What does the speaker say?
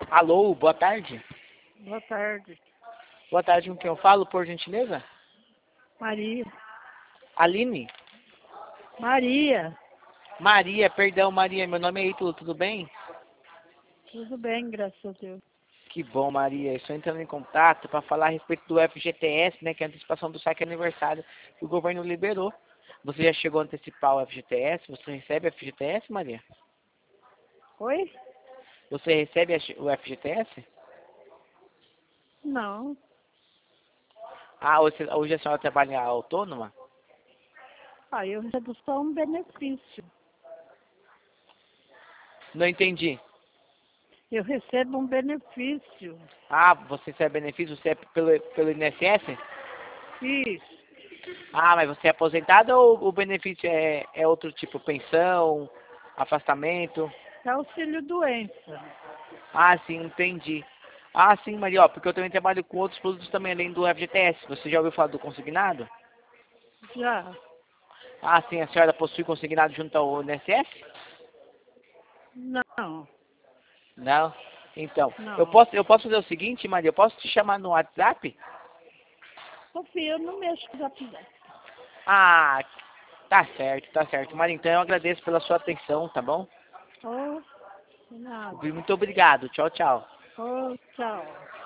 Alô, boa tarde. Boa tarde. Boa tarde, com quem eu falo, por gentileza? Maria. Aline? Maria. Maria, perdão, Maria, meu nome é Ítalo, tudo bem? Tudo bem, graças a Deus. Que bom, Maria. Estou entrando em contato para falar a respeito do FGTS, né, que é a antecipação do saque aniversário que o governo liberou. Você já chegou a antecipar o FGTS? Você recebe FGTS, Maria? Oi? Você recebe o FGTS? Não. Ah, hoje a senhora trabalha autônoma? Eu recebo só um benefício. Não entendi. Eu recebo um benefício. Ah, você recebe benefício, você é pelo INSS? Isso. Ah, mas você é aposentado ou o benefício é outro tipo, pensão, afastamento? É auxílio doença. Ah, sim, entendi. Ah, sim, Maria, ó, porque eu também trabalho com outros produtos também, além do FGTS. Você já ouviu falar do consignado? Já. Ah, sim, a senhora possui consignado junto ao INSS? Não. Não? Então, eu Não. posso, eu posso fazer o seguinte, Maria, eu posso te chamar no WhatsApp? Sofia, eu não mexo com WhatsApp. Ah, tá certo, tá certo. Maria, então eu agradeço pela sua atenção, tá bom? Oh, de nada. Muito obrigado. Tchau, tchau. Oh, tchau.